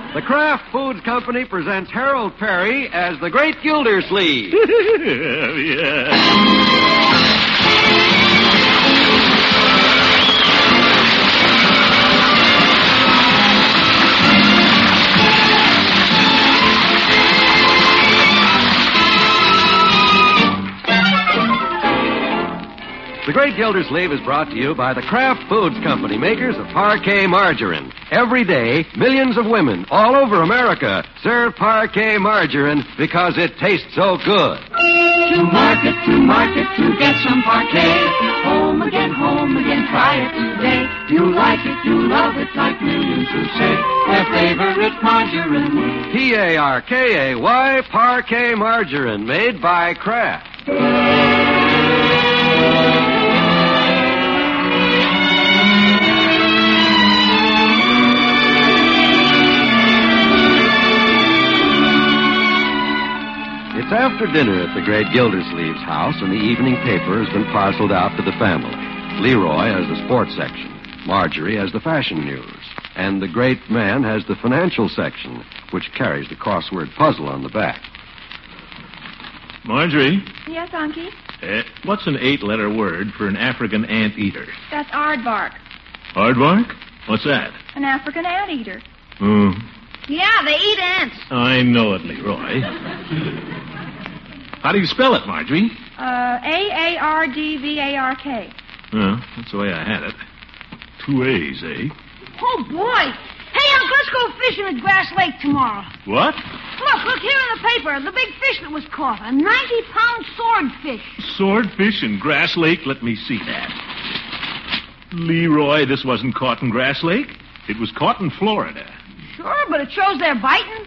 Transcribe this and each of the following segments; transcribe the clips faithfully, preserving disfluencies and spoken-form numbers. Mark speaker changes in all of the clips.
Speaker 1: The Kraft Foods Company presents Harold Perry as the Great Gildersleeve.
Speaker 2: Yeah.
Speaker 1: The Great Gildersleeve is brought to you by the Kraft Foods Company, makers of Parquet margarine. Every day, millions of women all over America serve Parquet margarine because it tastes so good.
Speaker 3: To market, to market, to get some Parquet. Home again, home again, try it today. You like it, you love it, like millions who say their favorite margarine.
Speaker 1: P A R K A Y, Parquet margarine, made by Kraft. It's after dinner at the Great Gildersleeve's house, and the evening paper has been parceled out to the family. Leroy has the sports section, Marjorie has the fashion news, and the great man has the financial section, which carries the crossword puzzle on the back.
Speaker 2: Marjorie?
Speaker 4: Yes, Unky?
Speaker 2: Uh, what's an eight-letter word for an African anteater?
Speaker 4: That's aardvark.
Speaker 2: Aardvark? What's that?
Speaker 4: An African anteater.
Speaker 2: Oh.
Speaker 4: Yeah, they eat ants.
Speaker 2: I know it, Leroy. How do you spell it, Marjorie?
Speaker 4: Uh, A A R D V A R K.
Speaker 2: Well, that's the way I had it. Two A's, eh?
Speaker 5: Oh, boy. Hey, Unc, let's go fishing at Grass Lake tomorrow.
Speaker 2: What?
Speaker 5: Look, look here in the paper. The big fish that was caught. A ninety-pound swordfish.
Speaker 2: Swordfish in Grass Lake? Let me see that. Leroy, this wasn't caught in Grass Lake. It was caught in Florida.
Speaker 5: Sure, but it shows they're biting.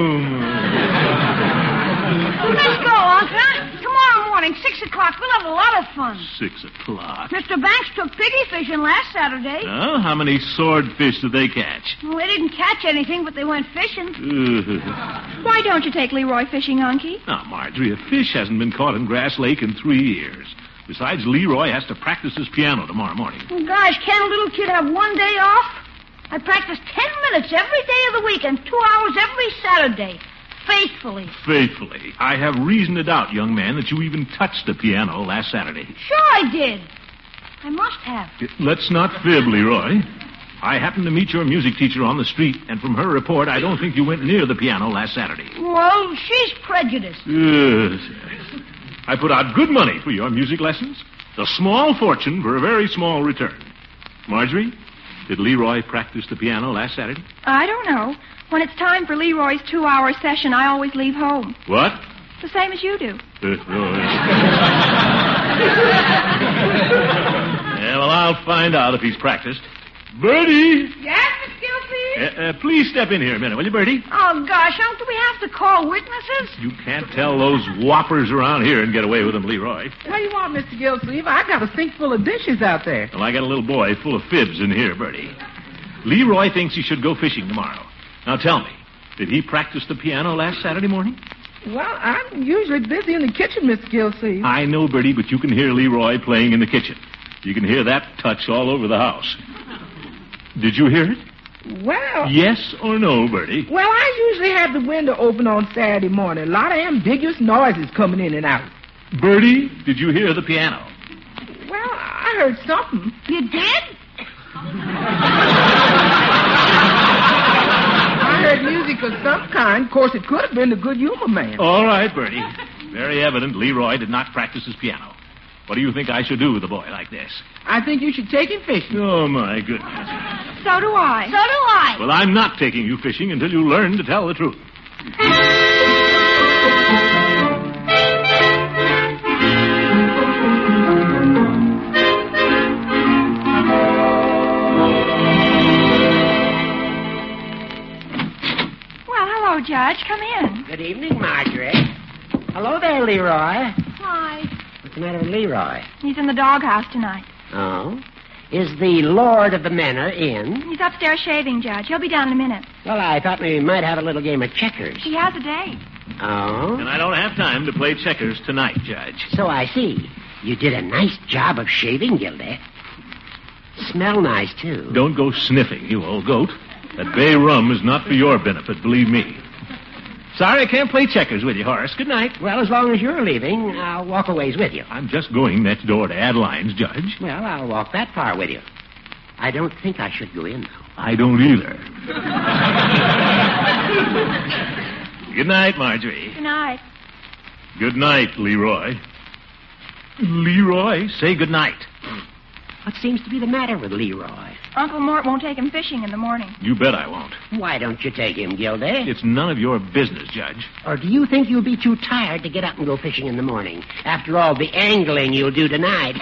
Speaker 2: Oh.
Speaker 5: Let's go, Unc, huh? Tomorrow morning, six o'clock. We'll have a lot of fun.
Speaker 2: Six o'clock.
Speaker 5: Mister Banks took piggy fishing last Saturday.
Speaker 2: Oh, how many swordfish did they catch?
Speaker 5: Well, they didn't catch anything, but they went fishing.
Speaker 2: Uh.
Speaker 4: Why don't you take Leroy fishing, Unky?
Speaker 2: Now, Marjorie, a fish hasn't been caught in Grass Lake in three years. Besides, Leroy has to practice his piano tomorrow morning.
Speaker 5: Oh, gosh, can't a little kid have one day off? I practice ten minutes every day of the week and two hours every Saturday. Faithfully.
Speaker 2: Faithfully. I have reason to doubt, young man, that you even touched the piano last Saturday.
Speaker 5: Sure I did. I must have.
Speaker 2: Let's not fib, Leroy. I happened to meet your music teacher on the street, and from her report, I don't think you went near the piano last Saturday.
Speaker 5: Well, she's prejudiced.
Speaker 2: Yes. I put out good money for your music lessons. A small fortune for a very small return. Marjorie, did Leroy practice the piano last Saturday?
Speaker 4: I don't know. When it's time for Leroy's two-hour session, I always leave home.
Speaker 2: What?
Speaker 4: The same as you do.
Speaker 2: Uh, no. Yeah, well, I'll find out if he's practiced. Bertie!
Speaker 5: Yes, Miss Gilsey?
Speaker 2: Uh, uh, please step in here a minute, will you, Bertie?
Speaker 5: Oh, gosh, Unc, do we have to call witnesses?
Speaker 2: You can't tell those whoppers around here and get away with them, Leroy.
Speaker 6: What do you want, Mister Gilsleeve? I got a sink full of dishes out there.
Speaker 2: Well, I got a little boy full of fibs in here, Bertie. Leroy thinks he should go fishing tomorrow. Now, tell me, did he practice the piano last Saturday morning?
Speaker 6: Well, I'm usually busy in the kitchen, Mister Gilsleeve.
Speaker 2: I know, Bertie, but you can hear Leroy playing in the kitchen. You can hear that touch all over the house. Did you hear it?
Speaker 6: Well...
Speaker 2: Yes or no, Bertie?
Speaker 6: Well, I usually have the window open on Saturday morning. A lot of ambiguous noises coming in and out.
Speaker 2: Bertie, did you hear the piano?
Speaker 6: Well, I heard something.
Speaker 5: You did?
Speaker 6: I heard music of some kind. Of course, it could have been the Good Humor Man.
Speaker 2: All right, Bertie. Very evident Leroy did not practice his piano. What do you think I should do with a boy like this?
Speaker 6: I think you should take him fishing.
Speaker 2: Oh, my goodness.
Speaker 4: So do I.
Speaker 5: So do I.
Speaker 2: Well, I'm not taking you fishing until you learn to tell the truth.
Speaker 4: Well, hello, Judge. Come in.
Speaker 7: Good evening, Marjorie. Hello there, Leroy.
Speaker 5: Hi.
Speaker 7: What's the matter with Leroy?
Speaker 4: He's in the doghouse tonight.
Speaker 7: Oh? Is the Lord of the Manor in?
Speaker 4: He's upstairs shaving, Judge. He'll be down in a minute.
Speaker 7: Well, I thought maybe we might have a little game of checkers.
Speaker 4: He has a date.
Speaker 7: Oh?
Speaker 2: And I don't have time to play checkers tonight, Judge.
Speaker 7: So I see. You did a nice job of shaving, Gildy. Smell nice, too.
Speaker 2: Don't go sniffing, you old goat. That bay rum is not for your benefit, believe me. Sorry I can't play checkers with you, Horace. Good night.
Speaker 7: Well, as long as you're leaving, I'll walk a ways with you.
Speaker 2: I'm just going next door to Adeline's, Judge.
Speaker 7: Well, I'll walk that far with you. I don't think I should go in, though.
Speaker 2: I don't either. Good night, Marjorie.
Speaker 4: Good night.
Speaker 2: Good night, Leroy. Leroy, say good night.
Speaker 7: What seems to be the matter with Leroy?
Speaker 4: Uncle Mort won't take him fishing in the morning.
Speaker 2: You bet I won't.
Speaker 7: Why don't you take him, Gildy?
Speaker 2: It's none of your business, Judge.
Speaker 7: Or do you think you'll be too tired to get up and go fishing in the morning? After all the angling you'll do tonight.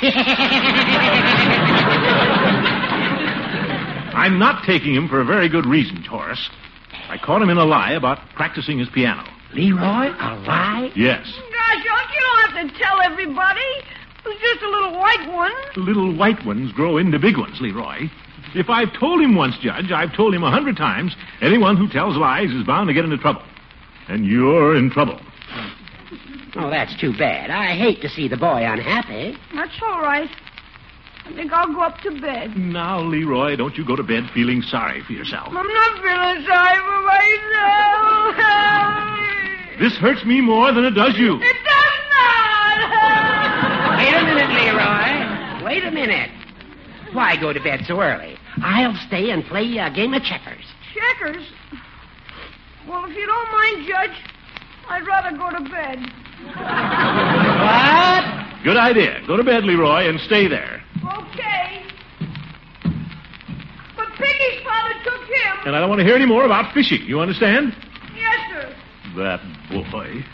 Speaker 2: I'm not taking him for a very good reason, Horace. I caught him in a lie about practicing his piano.
Speaker 7: Leroy, a lie?
Speaker 2: Yes.
Speaker 5: Gosh, Unc, you don't have to tell everybody. It was just a little white one.
Speaker 2: Little white ones grow into big ones, Leroy. If I've told him once, Judge, I've told him a hundred times, anyone who tells lies is bound to get into trouble. And you're in trouble.
Speaker 7: Oh, that's too bad. I hate to see the boy unhappy.
Speaker 5: That's all right. I think I'll go up to bed.
Speaker 2: Now, Leroy, don't you go to bed feeling sorry for yourself.
Speaker 5: I'm not feeling sorry for myself.
Speaker 2: This hurts me more than it does you.
Speaker 5: It does not.
Speaker 7: Wait a minute, Leroy. Wait a minute. Why go to bed so early? I'll stay and play a game of checkers.
Speaker 5: Checkers? Well, if you don't mind, Judge, I'd rather go to bed.
Speaker 7: What?
Speaker 2: Good idea. Go to bed, Leroy, and stay there.
Speaker 5: Okay. But Piggy's father took him.
Speaker 2: And I don't want to hear any more about fishing. You understand?
Speaker 5: Yes, sir.
Speaker 2: That boy.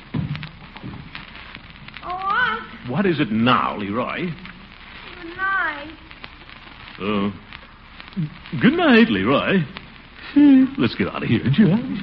Speaker 5: Oh, Unc.
Speaker 2: What is it now, Leroy?
Speaker 5: Good night.
Speaker 2: Uh, good night, Leroy.
Speaker 5: Hmm.
Speaker 2: Let's get out of here, Judge.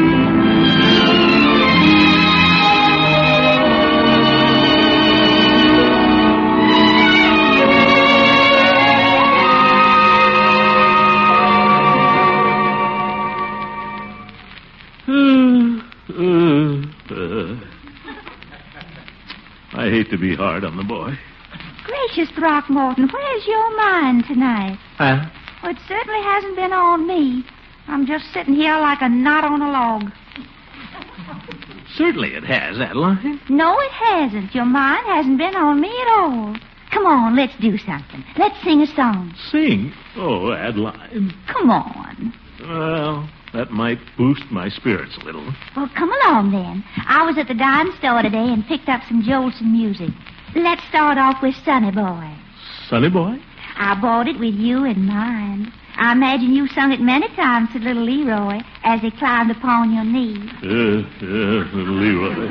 Speaker 2: I hate to be hard on the boy.
Speaker 8: Gracious, Throckmorton, where's your mind tonight?
Speaker 2: Huh?
Speaker 8: Well, it certainly hasn't been on me. I'm just sitting here like a knot on a log.
Speaker 2: Certainly it has, Adeline.
Speaker 8: No, it hasn't. Your mind hasn't been on me at all. Come on, let's do something. Let's sing a song.
Speaker 2: Sing? Oh, Adeline.
Speaker 8: Come on.
Speaker 2: Well, that might boost my spirits a little.
Speaker 8: Well, come along then. I was at the dime store today and picked up some Jolson music. Let's start off with Sonny Boy.
Speaker 2: Sonny Boy?
Speaker 8: I bought it with you in mind. I imagine you sung it many times to little Leroy as he climbed upon your knee.
Speaker 2: Uh, uh, little Leroy.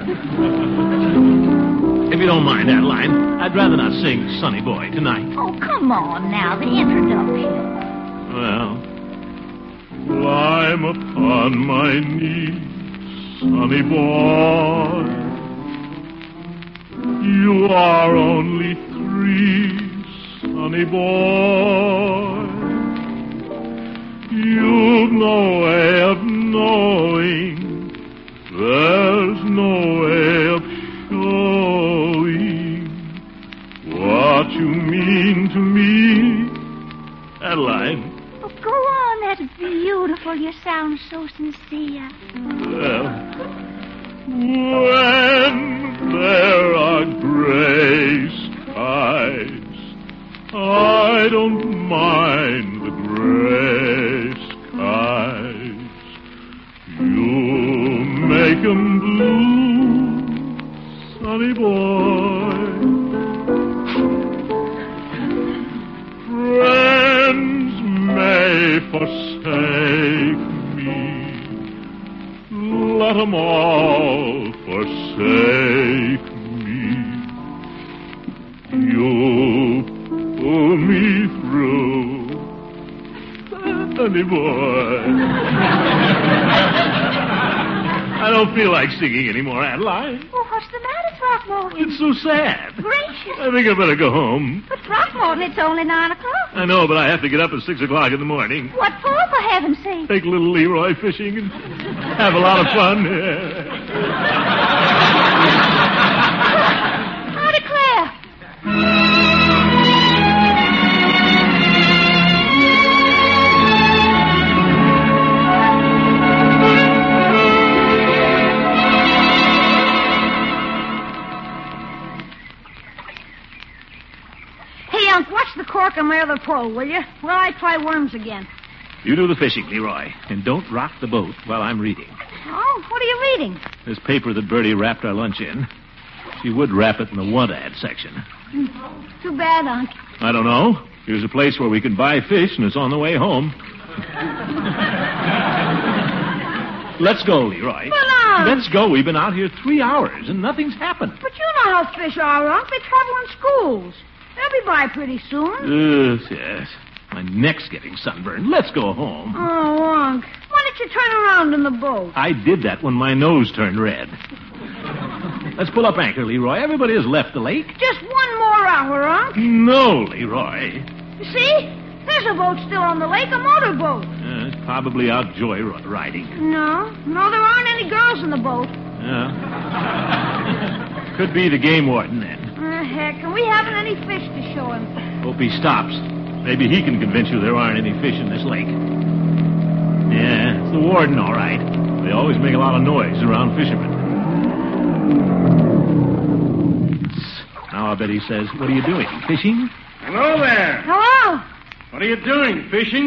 Speaker 2: If you don't mind, Adeline, I'd rather not sing Sonny Boy tonight.
Speaker 8: Oh, come on now, the introduction.
Speaker 2: Well, climb upon my knee, Sonny Boy. You are only three, Sonny Boy. You've no way of knowing. There's no way of showing what you mean to me. Adeline.
Speaker 8: Oh, go on. That's beautiful. You sound so sincere.
Speaker 2: Well, when there are gray skies, I don't mind the gray skies. You make 'em blue, Sonny Boy. Friends may forsake me, let 'em all forsake me. You pull me through, Sonny Boy. I don't feel like singing anymore, Adeline.
Speaker 8: Well, what's the matter, Throckmorton?
Speaker 2: It's so sad.
Speaker 8: Gracious.
Speaker 2: I think I better go home.
Speaker 8: But, Throckmorton, it's only nine o'clock.
Speaker 2: I know, but I have to get up at six o'clock in the morning.
Speaker 8: What for, for heaven's sake?
Speaker 2: Take little Leroy fishing and have a lot of fun.
Speaker 8: I declare.
Speaker 5: other pole, will you? Well, I try worms again.
Speaker 2: You do the fishing, Leroy, and don't rock the boat while I'm reading.
Speaker 5: Oh, what are you reading?
Speaker 2: This paper that Bertie wrapped our lunch in. She would wrap it in the want ad section.
Speaker 5: Too bad, Unc.
Speaker 2: I don't know. Here's a place where we can buy fish, and it's on the way home. Let's go, Leroy.
Speaker 5: But, Unc.
Speaker 2: Let's go. We've been out here three hours, and nothing's happened.
Speaker 5: But you know how fish are, Unc. They travel in schools. They'll be by pretty soon.
Speaker 2: Yes, yes. My neck's getting sunburned. Let's go home.
Speaker 5: Oh, Unc. Why don't you turn around in the boat?
Speaker 2: I did that when my nose turned red. Let's pull up anchor, Leroy. Everybody has left the lake.
Speaker 5: Just one more hour, Unc.
Speaker 2: No, Leroy.
Speaker 5: You see? There's a boat still on the lake, a motorboat.
Speaker 2: Uh, it's probably out joy riding.
Speaker 5: No. No, there aren't any girls in the boat.
Speaker 2: Yeah. Could be the game warden, then.
Speaker 5: Uh, heck, and we haven't any fish to show him.
Speaker 2: Hope he stops. Maybe he can convince you there aren't any fish in this lake. Yeah, it's the warden, all right. They always make a lot of noise around fishermen. Now I bet he says, what are you doing, fishing?
Speaker 9: Hello there.
Speaker 5: Hello.
Speaker 9: What are you doing, fishing?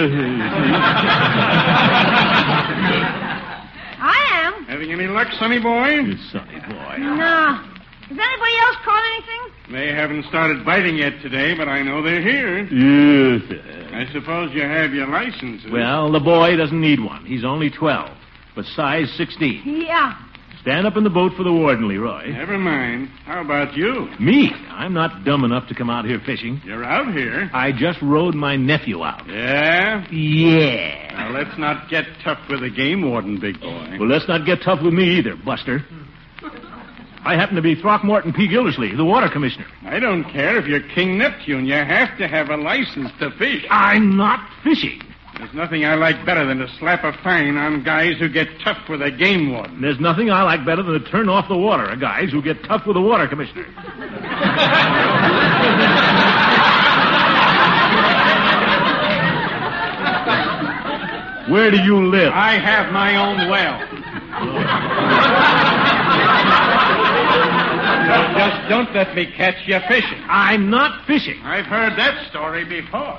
Speaker 5: I am.
Speaker 9: Having any luck, sonny boy?
Speaker 2: You sonny boy.
Speaker 5: No. Has anybody else caught anything?
Speaker 9: They haven't started biting yet today, but I know they're here.
Speaker 2: Yes.
Speaker 9: I suppose you have your licenses.
Speaker 2: Well, the boy doesn't need one. He's only twelve, but size sixteen.
Speaker 5: Yeah.
Speaker 2: Stand up in the boat for the warden, Leroy.
Speaker 9: Never mind. How about you?
Speaker 2: Me? I'm not dumb enough to come out here fishing.
Speaker 9: You're out here.
Speaker 2: I just rode my nephew out.
Speaker 9: Yeah?
Speaker 2: Yeah.
Speaker 9: Now, let's not get tough with the game warden, big boy.
Speaker 2: Well, let's not get tough with me either, Buster. I happen to be Throckmorton P. Gildersleeve, the water commissioner.
Speaker 9: I don't care if you're King Neptune. You have to have a license to fish.
Speaker 2: I'm not fishing.
Speaker 9: There's nothing I like better than to slap a fine on guys who get tough with a game warden.
Speaker 2: There's nothing I like better than to turn off the water of guys who get tough with the water commissioner. Where do you live?
Speaker 9: I have my own well. Now, just don't let me catch you fishing.
Speaker 2: I'm not fishing.
Speaker 9: I've heard that story before.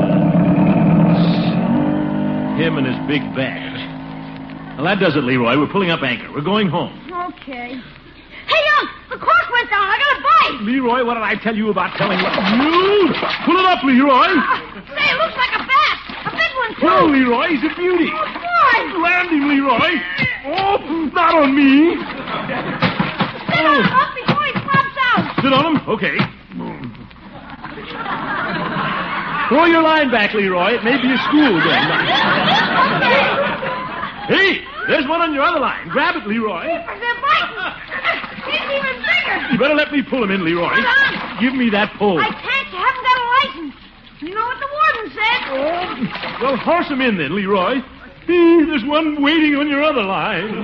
Speaker 2: Him and his big bag. Well, that does it, Leroy. We're pulling up anchor. We're going home.
Speaker 5: Okay. Hey, Unc, the cork went down. I got a bite.
Speaker 2: Leroy, what did I tell you about telling what? You! Pull it up, Leroy.
Speaker 5: Uh, say, it looks like a bass. A big one, too.
Speaker 2: Oh, Leroy, he's a beauty.
Speaker 5: Oh, boy.
Speaker 2: Land him, Leroy. Oh, not on me.
Speaker 5: Sit on him, Unc, before he flops out.
Speaker 2: Sit on him? Okay. Throw your line back, Leroy. It may be a school game. Hey, there's one on your other line. Grab it, Leroy.
Speaker 5: They're biting. He's even bigger.
Speaker 2: You better let me pull him in, Leroy.
Speaker 5: Hold on.
Speaker 2: Give me that pole.
Speaker 5: I can't. You haven't got a license. You know what the warden said.
Speaker 2: Oh, well, horse him in then, Leroy. Hey, there's one waiting on your other line.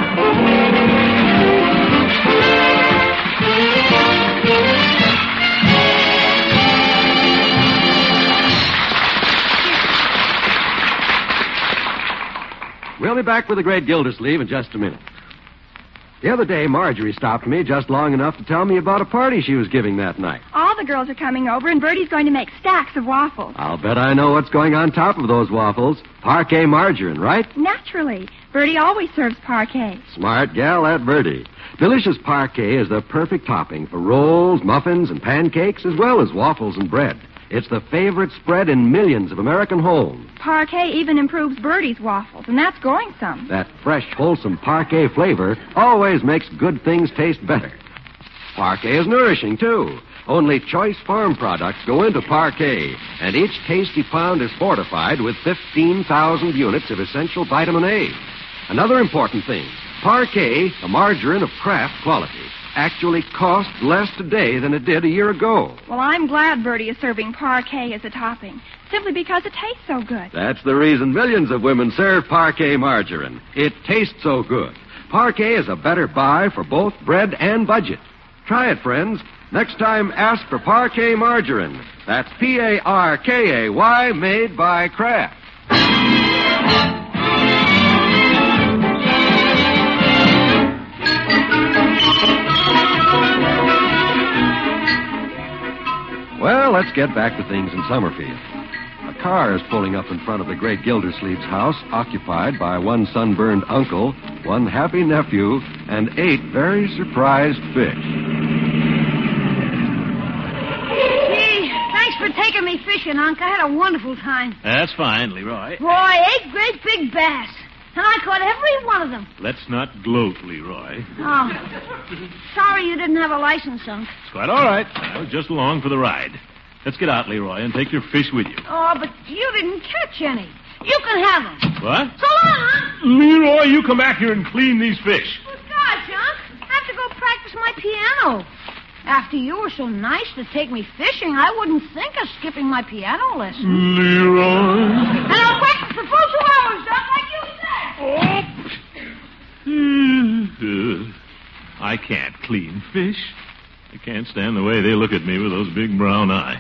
Speaker 1: We'll be back with the great Gildersleeve in just a minute. The other day, Marjorie stopped me just long enough to tell me about a party she was giving that night.
Speaker 4: All the girls are coming over, and Bertie's going to make stacks of waffles.
Speaker 1: I'll bet I know what's going on top of those waffles. Parquet margarine, right?
Speaker 4: Naturally. Bertie always serves parquet.
Speaker 1: Smart gal, that Bertie. Delicious parquet is the perfect topping for rolls, muffins, and pancakes, as well as waffles and bread. It's the favorite spread in millions of American homes.
Speaker 4: Parquet even improves Bertie's waffles, and that's going some.
Speaker 1: That fresh, wholesome parquet flavor always makes good things taste better. Parquet is nourishing, too. Only choice farm products go into parquet, and each tasty pound is fortified with fifteen thousand units of essential vitamin A. Another important thing, parquet, a margarine of Kraft quality, actually costs less today than it did a year ago.
Speaker 4: Well, I'm glad Bertie is serving parquet as a topping, simply because it tastes so good.
Speaker 1: That's the reason millions of women serve parquet margarine. It tastes so good. Parquet is a better buy for both bread and budget. Try it, friends. Next time, ask for parquet margarine. That's P A R K A Y, made by Kraft. Well, let's get back to things in Summerfield. A car is pulling up in front of the great Gildersleeve's house, occupied by one sunburned uncle, one happy nephew, and eight very surprised fish.
Speaker 5: Gee, thanks for taking me fishing, Unc. I had a wonderful time.
Speaker 2: That's fine, Leroy.
Speaker 5: Boy, eight great big bass. And I caught every one of them.
Speaker 2: Let's not gloat, Leroy.
Speaker 5: Oh. Sorry you didn't have a license, Unc.
Speaker 2: It's quite all right. I was just along for the ride. Let's get out, Leroy, and take your fish with you.
Speaker 5: Oh, but you didn't catch any. You can have them.
Speaker 2: What?
Speaker 5: So long, Unc.
Speaker 2: Leroy, you come back here and clean these fish.
Speaker 5: Well, gosh, Unc. I have to go practice my piano. After you were so nice to take me fishing, I wouldn't think of skipping my piano lesson.
Speaker 2: Leroy.
Speaker 5: And I'll practice for full two hours, Unc, like you said.
Speaker 2: Uh, I can't clean fish. I can't stand the way they look at me with those big brown eyes.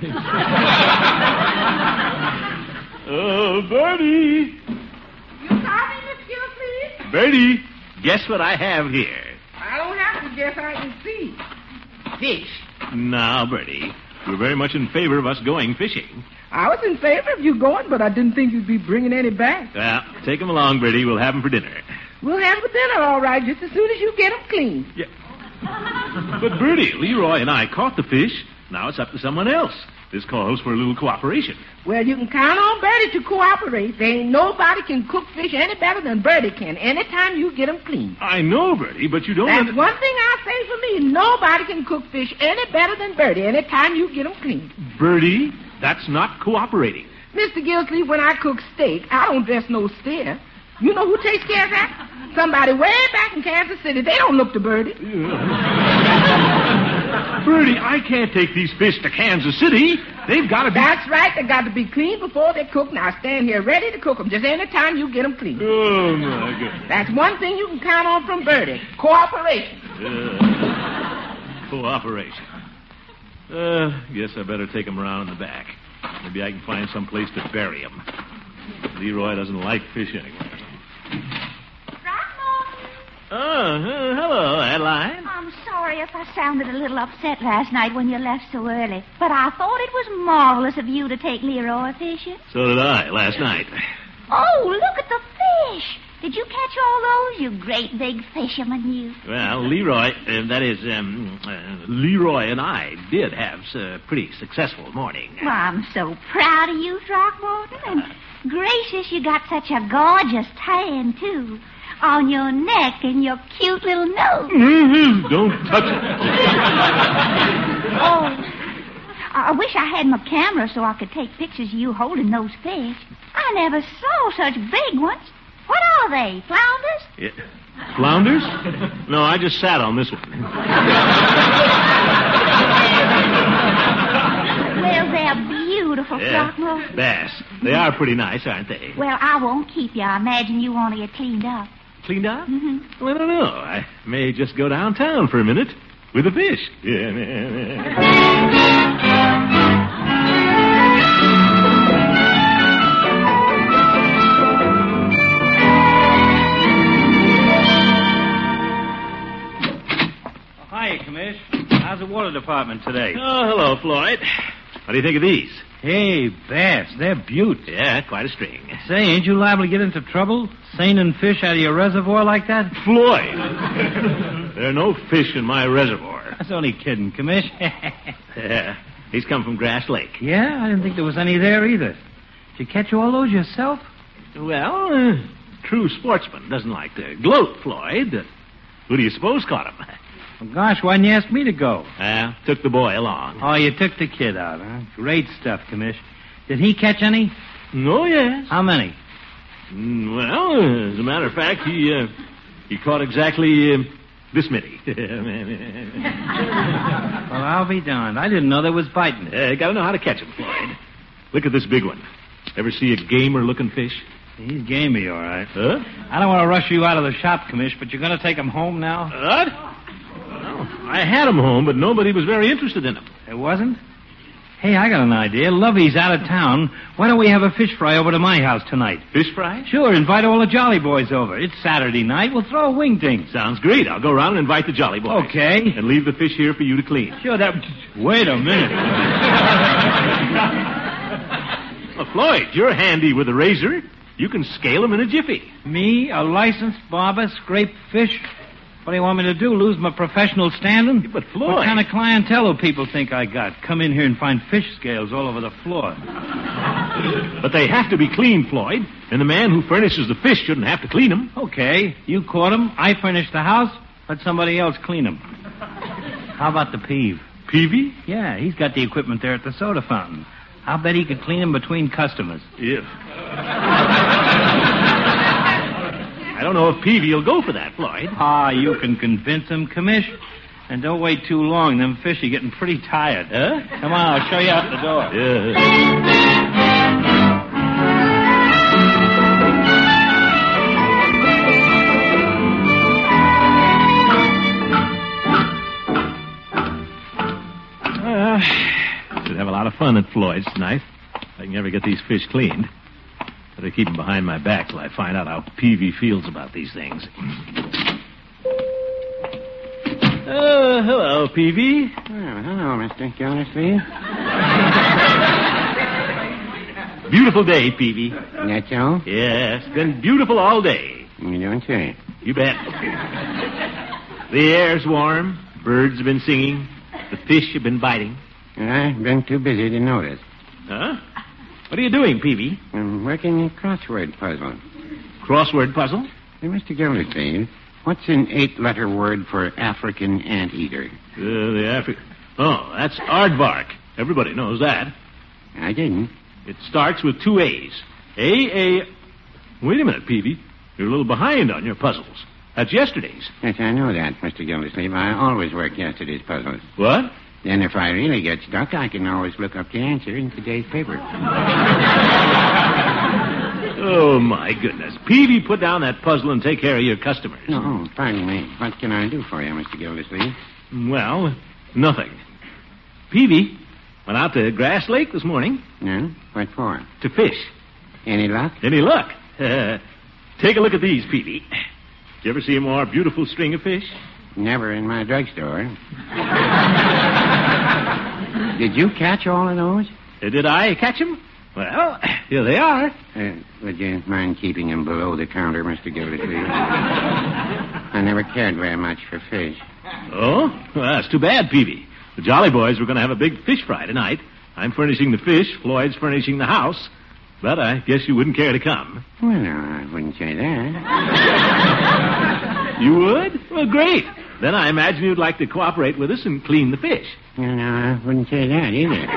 Speaker 2: Oh, Bertie.
Speaker 6: You copy, Miss Gildersleeve?
Speaker 2: Bertie, guess what I have here?
Speaker 6: I don't have to guess. I can see. Fish.
Speaker 2: Now, Bertie, you're very much in favor of us going fishing.
Speaker 6: I was in favor of you going, but I didn't think you'd be bringing any back.
Speaker 2: Well, take them along, Bertie. We'll have them for dinner.
Speaker 6: We'll have the dinner, all right, just as soon as you get them clean.
Speaker 2: Yeah. But, Bertie, Leroy and I caught the fish. Now it's up to someone else. This calls for a little cooperation.
Speaker 6: Well, you can count on Bertie to cooperate. There ain't nobody can cook fish any better than Bertie can anytime you get them clean.
Speaker 2: I know, Bertie, but you don't...
Speaker 6: That's
Speaker 2: under-
Speaker 6: one thing I say for me. Nobody can cook fish any better than Bertie anytime you get them clean.
Speaker 2: Bertie, that's not cooperating.
Speaker 6: Mister Gildersleeve, when I cook steak, I don't dress no steer. You know who takes care of that? Somebody way back in Kansas City. They don't look to Bertie.
Speaker 2: Bertie, I can't take these fish to Kansas City. They've got to be...
Speaker 6: That's right. They got to be clean before they're cooked. Now stand here ready to cook them just any time you get them clean.
Speaker 2: Oh, my goodness.
Speaker 6: That's one thing you can count on from Bertie. Cooperation.
Speaker 2: Uh, cooperation. Uh, guess I better take them around in the back. Maybe I can find some place to bury them. Leroy doesn't like fish anyway. Oh, uh, hello, Adeline.
Speaker 8: I'm sorry if I sounded a little upset last night when you left so early, but I thought it was marvelous of you to take Leroy fishing.
Speaker 2: So did I, last night.
Speaker 8: Oh, look at the fish. Did you catch all those, you great big fisherman, you?
Speaker 2: Well, Leroy, uh, that is, um, uh, Leroy and I did have a pretty successful morning.
Speaker 8: Well, I'm so proud of you, Throckmorton, and gracious, you got such a gorgeous tan, too. On your neck and your cute little nose.
Speaker 2: Mm-hmm. Don't touch it.
Speaker 8: Oh, I wish I had my camera so I could take pictures of you holding those fish. I never saw such big ones. What are they, flounders?
Speaker 2: Yeah. Flounders? No, I just sat on this one.
Speaker 8: Well, they're beautiful,
Speaker 2: Yeah.
Speaker 8: Throckmorton.
Speaker 2: Bass. They are pretty nice, aren't they?
Speaker 8: Well, I won't keep you. I imagine you want to get cleaned up.
Speaker 2: Cleaned up?
Speaker 8: Mm-hmm.
Speaker 2: Well, I don't know. I may just go downtown for a minute with the fish.
Speaker 10: Hi, Commish. How's the water department today?
Speaker 2: Oh, hello, Floyd. What do you think of these?
Speaker 10: Hey, bass, they're beaut.
Speaker 2: Yeah, quite a string.
Speaker 10: Say, ain't you liable to get into trouble seining fish out of your reservoir like that?
Speaker 2: Floyd! There are no fish in my reservoir.
Speaker 10: That's only kidding, Commish.
Speaker 2: Yeah, he's come from Grass Lake.
Speaker 10: Yeah, I didn't think there was any there either. Did you catch all those yourself?
Speaker 2: Well, uh, true sportsman doesn't like to gloat, Floyd. Uh, who do you suppose caught him?
Speaker 10: Well, gosh, why didn't you ask me to go?
Speaker 2: Uh, took the boy along.
Speaker 10: Oh, you took the kid out, huh? Great stuff, Commish. Did he catch any?
Speaker 2: Oh, yes.
Speaker 10: How many?
Speaker 2: Mm, well, uh, as a matter of fact, he uh, he caught exactly uh, this many.
Speaker 10: Well, I'll be darned. I didn't know there was biting.
Speaker 2: Uh, gotta know how to catch 'em, Floyd. Look at this big one. Ever see a gamer-looking fish?
Speaker 10: He's gamey, all right.
Speaker 2: Huh?
Speaker 10: I don't want to rush you out of the shop, Commish, but you're going to take him home now?
Speaker 2: What? Well, I had 'em home, but nobody was very interested in 'em.
Speaker 10: It wasn't? Hey, I got an idea. Lovey's out of town. Why don't we have a fish fry over to my house tonight?
Speaker 2: Fish fry?
Speaker 10: Sure, invite all the Jolly Boys over. It's Saturday night. We'll throw a wing ting.
Speaker 2: Sounds great. I'll go around and invite the Jolly Boys.
Speaker 10: Okay.
Speaker 2: And leave the fish here for you to clean.
Speaker 10: Sure, that... Wait a minute.
Speaker 2: Well, Floyd, you're handy with a razor. You can scale them in a jiffy.
Speaker 10: Me, a licensed barber, scrape fish? What do you want me to do, lose my professional standing?
Speaker 2: But, Floyd...
Speaker 10: What kind of clientele do people think I got? Come in here and find fish scales all over the floor.
Speaker 2: But they have to be cleaned, Floyd. And the man who furnishes the fish shouldn't have to clean them.
Speaker 10: Okay, you caught them. I furnish the house. Let somebody else clean them. How about the peeve?
Speaker 2: Peavy?
Speaker 10: Yeah, he's got the equipment there at the soda fountain. I'll bet he could clean them between customers.
Speaker 2: Yeah. I don't know if Peavy will go for that, Floyd.
Speaker 10: Ah, you can convince him, Commish. And don't wait too long. Them fish are getting pretty tired.
Speaker 2: Huh?
Speaker 10: Come on, I'll show you out the door.
Speaker 2: Yeah. Uh, should have a lot of fun at Floyd's tonight. If I can ever get these fish cleaned. Better keep them behind my back till I find out how Peavy feels about these things. Oh, hello, Peavy.
Speaker 11: Oh, hello, Mister Gildersleeve.
Speaker 2: Beautiful day, Peavy.
Speaker 11: That so?
Speaker 2: Yes, been beautiful all day.
Speaker 11: You don't say.
Speaker 2: You bet. The air's warm. Birds have been singing. The fish have been biting.
Speaker 11: I've been too busy to notice.
Speaker 2: Huh? What are you doing, Peavy?
Speaker 11: I'm working a crossword puzzle.
Speaker 2: Crossword puzzle?
Speaker 11: Hey, Mister Gildersleeve, what's an eight-letter word for African anteater?
Speaker 2: Uh, the Afri... Oh, that's aardvark. Everybody knows that.
Speaker 11: I didn't.
Speaker 2: It starts with two A's. A, A... Wait a minute, Peavy. You're a little behind on your puzzles. That's yesterday's.
Speaker 11: Yes, I know that, Mister Gildersleeve. I always work yesterday's puzzles.
Speaker 2: What?
Speaker 11: Then if I really get stuck, I can always look up the answer in today's paper.
Speaker 2: Oh, my goodness. Peavy, put down that puzzle and take care of your customers.
Speaker 11: No, oh, pardon me. What can I do for you, Mister Gildersleeve?
Speaker 2: Well, nothing. Peavy went out to Grass Lake this morning.
Speaker 11: No? What for?
Speaker 2: To fish.
Speaker 11: Any luck?
Speaker 2: Any luck? Uh, take a look at these, Peavy. Did you ever see a more beautiful string of fish?
Speaker 11: Never in my drugstore. Did you catch all of those?
Speaker 2: Uh, did I catch them? Well, here they are.
Speaker 11: Uh, would you mind keeping them below the counter, Mister Gildersleeve? I never cared very much for fish.
Speaker 2: Oh? Well, that's too bad, Peavy. The Jolly Boys were going to have a big fish fry tonight. I'm furnishing the fish, Floyd's furnishing the house. But I guess you wouldn't care to come.
Speaker 11: Well, no, I wouldn't say that.
Speaker 2: You would? Well, great. Then I imagine you'd like to cooperate with us and clean the fish.
Speaker 11: No, no, I wouldn't say that either.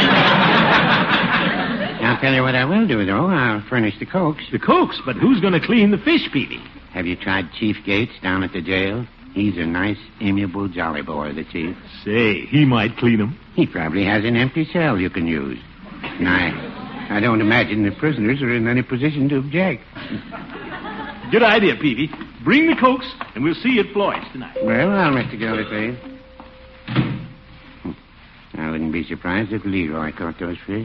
Speaker 11: I'll tell you what I will do, though. I'll furnish the cokes.
Speaker 2: The cokes? But who's going to clean the fish, Peavy?
Speaker 11: Have you tried Chief Gates down at the jail? He's a nice, amiable, jolly boy, the chief.
Speaker 2: Say, he might clean them.
Speaker 11: He probably has an empty cell you can use. And I, I don't imagine the prisoners are in any position to object.
Speaker 2: Good idea, Peavy. Bring the cokes, and we'll see you at Floyd's tonight.
Speaker 11: Well, well, Mister Gildersleeve. I wouldn't be surprised if Leroy caught those fish.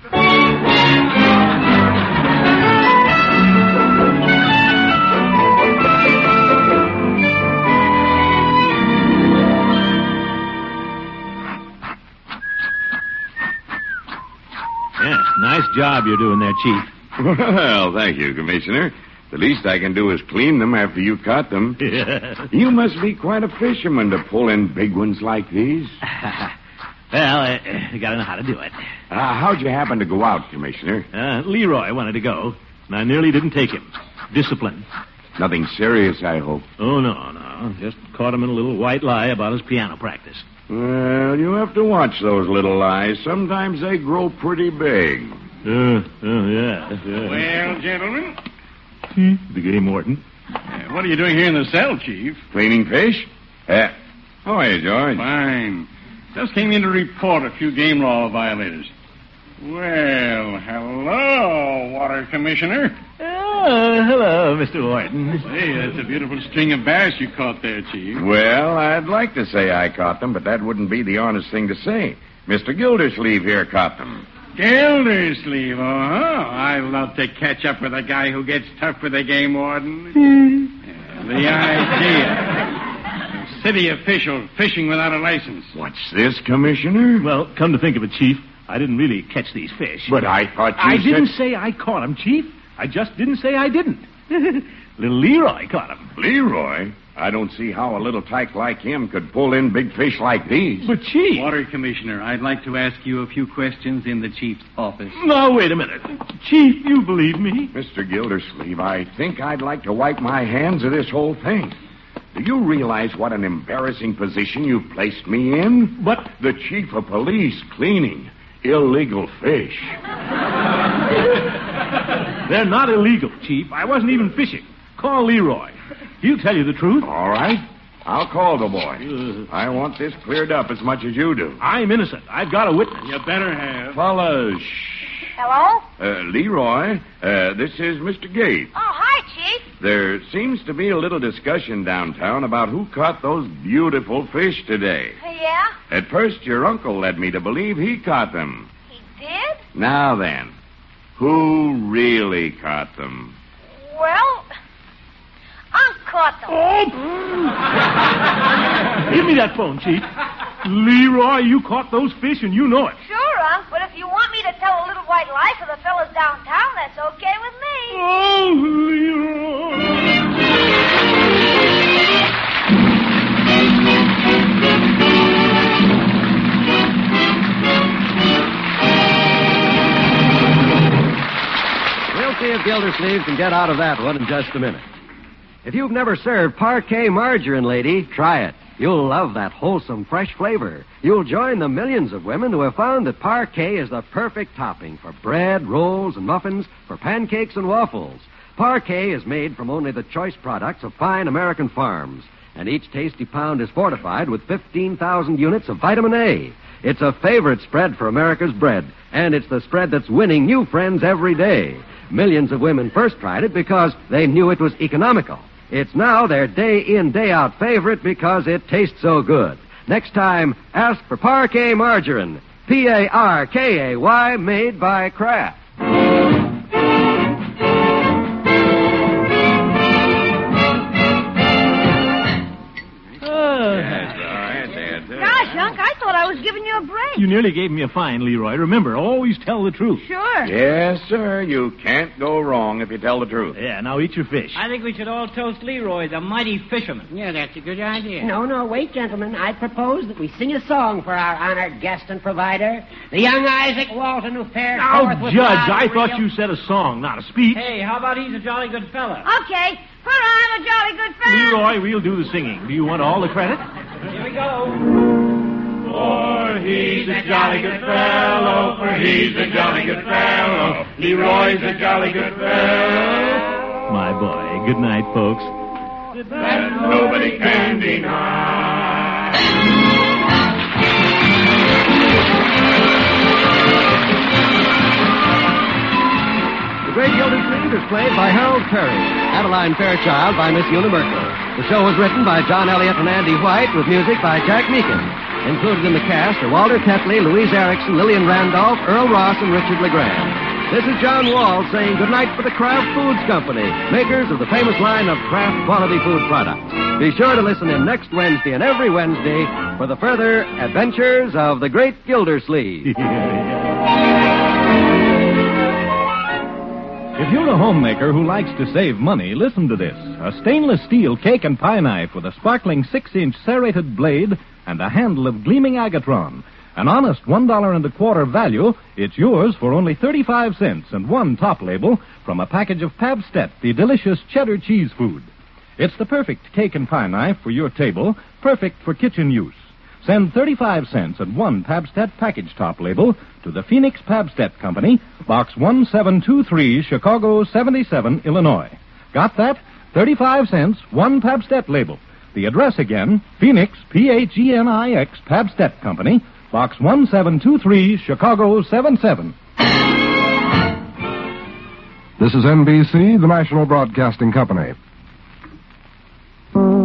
Speaker 2: Yeah, nice job you're doing there, Chief.
Speaker 12: Well, thank you, Commissioner. The least I can do is clean them after you caught them. You must be quite a fisherman to pull in big ones like these.
Speaker 2: Well, I, I gotta know how to do it.
Speaker 12: Uh, how'd you happen to go out, Commissioner?
Speaker 2: Uh, Leroy wanted to go, and I nearly didn't take him. Discipline.
Speaker 12: Nothing serious, I hope.
Speaker 2: Oh, no, no. Just caught him in a little white lie about his piano practice.
Speaker 12: Well, you have to watch those little lies. Sometimes they grow pretty big.
Speaker 2: Uh, oh, yeah, yeah.
Speaker 9: Well, gentlemen.
Speaker 2: Hmm? The game warden.
Speaker 9: Uh, what are you doing here in the cell, Chief?
Speaker 12: Cleaning fish? Uh, how are you, George?
Speaker 9: Fine. Just came in to report a few game law violators. Well, hello, Water Commissioner.
Speaker 2: Oh, hello, Mister Warden.
Speaker 9: Hey, that's a beautiful string of bass you caught there, Chief.
Speaker 12: Well, I'd like to say I caught them, but that wouldn't be the honest thing to say. Mister Gildersleeve here caught them.
Speaker 9: Gildersleeve, oh, I love to catch up with a guy who gets tough with the game warden. Yeah, the idea. A city official fishing without a license.
Speaker 12: What's this, Commissioner?
Speaker 2: Well, come to think of it, Chief, I didn't really catch these fish.
Speaker 12: But I thought you
Speaker 2: I
Speaker 12: said...
Speaker 2: didn't say I caught them, Chief. I just didn't say I didn't. Little Leroy caught them.
Speaker 12: Leroy? I don't see how a little tyke like him could pull in big fish like these.
Speaker 2: But, Chief...
Speaker 9: Water Commissioner, I'd like to ask you a few questions in the Chief's office.
Speaker 2: Now, wait a minute. Chief, you believe me?
Speaker 12: Mister Gildersleeve, I think I'd like to wipe my hands of this whole thing. Do you realize what an embarrassing position you've placed me in?
Speaker 2: But...
Speaker 12: The Chief of Police cleaning illegal fish.
Speaker 2: They're not illegal, Chief. I wasn't even fishing. Call Leroy. He'll tell you the truth.
Speaker 12: All right. I'll call the boy. Uh, I want this cleared up as much as you do.
Speaker 2: I'm innocent. I've got a witness.
Speaker 9: You better have.
Speaker 12: Fellas.
Speaker 5: Hello?
Speaker 12: Uh, Leroy, uh, this is Mister Gates.
Speaker 5: Oh, hi, Chief.
Speaker 12: There seems to be a little discussion downtown about who caught those beautiful fish today.
Speaker 5: Yeah?
Speaker 12: At first, your uncle led me to believe he caught them.
Speaker 5: He did?
Speaker 12: Now then, who really caught them?
Speaker 5: Well, Unc caught them.
Speaker 2: Oh! Give me that phone, Chief. Leroy, you caught those fish and you know it.
Speaker 5: Sure, Unc, but if you want me to tell a little white lie to the fellas downtown, that's okay with me.
Speaker 2: Oh, Leroy.
Speaker 1: We'll see if Gildersleeve can get out of that one in just a minute. If you've never served parquet margarine, lady, try it. You'll love that wholesome, fresh flavor. You'll join the millions of women who have found that parquet is the perfect topping for bread, rolls, and muffins, for pancakes and waffles. Parquet is made from only the choice products of fine American farms, and each tasty pound is fortified with fifteen thousand units of vitamin A. It's a favorite spread for America's bread, and it's the spread that's winning new friends every day. Millions of women first tried it because they knew it was economical. It's now their day-in, day-out favorite because it tastes so good. Next time, ask for Parquet Margarine. P A R K A Y, made by Kraft.
Speaker 5: Gosh, Unc, I thought I was giving you a break.
Speaker 2: You nearly gave me a fine, Leroy. Remember, always tell the truth.
Speaker 5: Sure.
Speaker 12: Yes, sir. You can't go wrong if you tell the truth.
Speaker 2: Yeah, now eat your fish.
Speaker 10: I think we should all toast Leroy, the mighty fisherman.
Speaker 7: Yeah, that's a good idea.
Speaker 13: No, no, wait, gentlemen. I propose that we sing a song for our honored guest and provider, the young Isaac Walton, who fared
Speaker 2: Now,
Speaker 13: forth with
Speaker 2: Judge, I
Speaker 13: William.
Speaker 2: thought you said a song, not a speech.
Speaker 10: Hey, how about he's a jolly good fella?
Speaker 5: Okay, for I'm a jolly good fellow.
Speaker 2: Leroy, we'll do the singing. Do you want all the credit?
Speaker 10: Here we go.
Speaker 3: For he's a jolly good fellow, for he's a jolly good fellow. Leroy's a jolly good fellow.
Speaker 2: My boy. Good night, folks.
Speaker 3: That nobody can deny.
Speaker 1: The Great Gildersleeve is played by Harold Perry. Adeline Fairchild by Miss Una Merkel. The show was written by John Elliott and Andy White with music by Jack Meakin. Included in the cast are Walter Tetley, Louise Erickson, Lillian Randolph, Earl Ross, and Richard LeGrand. This is John Wall saying goodnight for the Kraft Foods Company, makers of the famous line of Kraft quality food products. Be sure to listen in next Wednesday and every Wednesday for the further adventures of the Great Gildersleeve.
Speaker 14: If you're a homemaker who likes to save money, listen to this. A stainless steel cake and pie knife with a sparkling six-inch serrated blade and a handle of gleaming agatron. An honest one dollar and a quarter value, it's yours for only thirty-five cents and one top label from a package of Pabstet, the delicious cheddar cheese food. It's the perfect cake and pie knife for your table, perfect for kitchen use. Send thirty-five cents and one Pabstet package top label to the Phoenix Pabstet Company, Box one seven two three, Chicago seventy-seven, Illinois. Got that? thirty-five cents, one Pabstet label. The address again, Phoenix, P H E N I X, Pabstet Company, Box one seven two three, Chicago seventy-seven.
Speaker 15: This is N B C, the National Broadcasting Company.